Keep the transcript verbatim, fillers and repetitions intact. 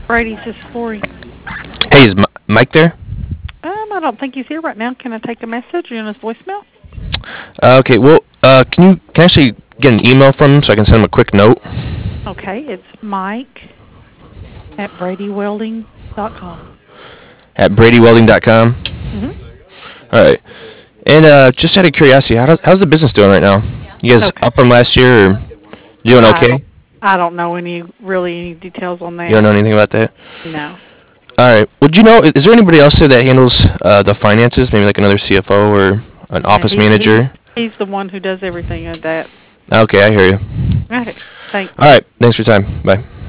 Brady, this is Lori. Hey, is Mi- Mike there? Um, I don't think he's here right now. Can I take a message? Are you on his voicemail? Uh, okay, well, uh, can you can I actually get an email from him so I can send him a quick note? Okay, it's Mike at Brady Welding dot com. At Brady Welding dot com? Mm-hmm. All right. And uh, just out of curiosity, how does, how's the business doing right now? You guys Okay. up from last year or doing I okay? don't, I don't know any really any details on You don't know that. anything about that? No. All right. Would you know, is there anybody else there that handles uh, the finances? Maybe like another C F O or an Yeah, office he, he manager? he's the one who does everything of that. Okay, I hear you. Okay. Thanks. All right. Thanks for your time. Bye.